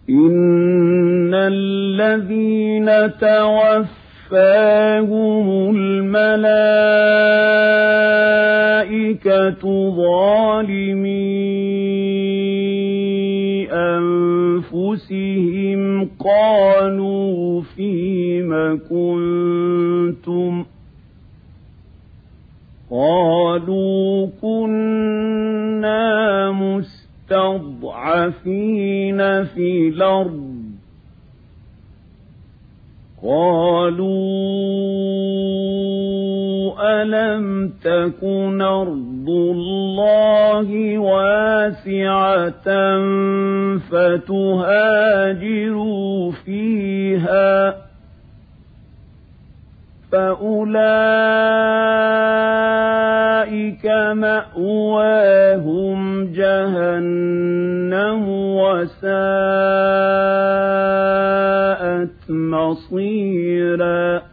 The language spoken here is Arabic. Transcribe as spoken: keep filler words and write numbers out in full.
إن الذين توفاهم الملائكة ظالمي أنفسهم قالوا فيم كنتم قالوا كنا مستضعفين في الأرض قالوا ألم تكن أرض الله واسعة فتهاجروا فيها فأولئك مأواهم جهنم وساءت مصيرا